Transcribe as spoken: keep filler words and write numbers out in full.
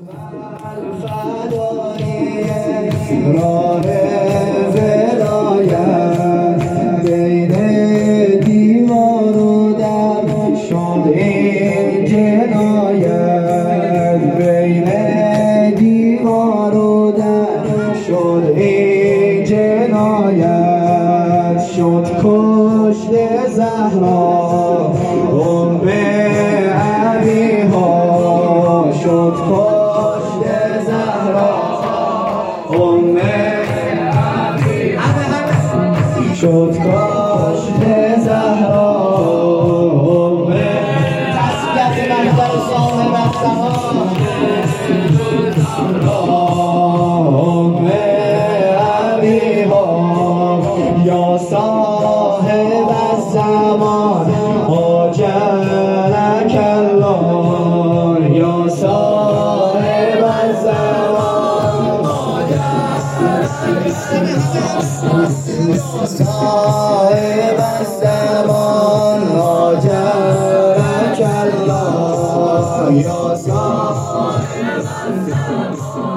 راه ولایت بین دیوار و در شد این جنایت، بین دیوار و در شد این جنایت، شد کشته زهرا ام ابیها، شد کشته زهرا ام شد کشته زهرا ام تسلیت محضر صاحب الزمان ام ابیها، یا صاحب الزمان آجلک الله، یا صاحب الزمان صاحب الزمان آجلک الله، یا صاحب الزمان.